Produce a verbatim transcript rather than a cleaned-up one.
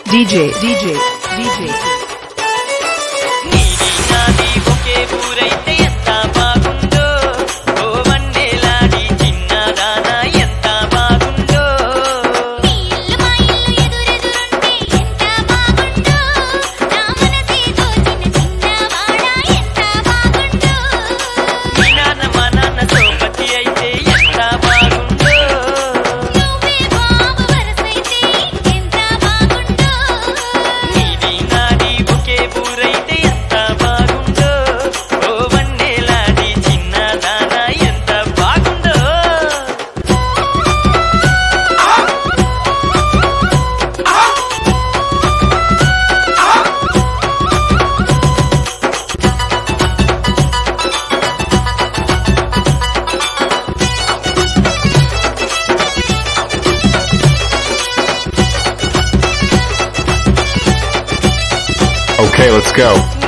DJ, DJ, DJ. నీది నాది ఒకే ఊరైతే ఎంత బాగుందో, ఓ వన్నెలాడి చిన్నదానా ఎంత బాగుందో. నీ ఇల్లు మా ఇల్లు ఎదురెదురుంటే ఎంత బాగుందో, నా మనసే దోచిన చిన్నవాడా ఎంత బాగుందో. మీ నాన్న మా నాన్న సోపతి అయితే ఎంత బాగుందో. నువ్వే బాబు వరసైతే ఎంత బాగుందో. నీది నాది ఒకే ఊరైతే ఎంత బాగుందో, ఓ వన్నెలాడి చిన్నదానా ఎంత బాగుందో. Okay, let's go.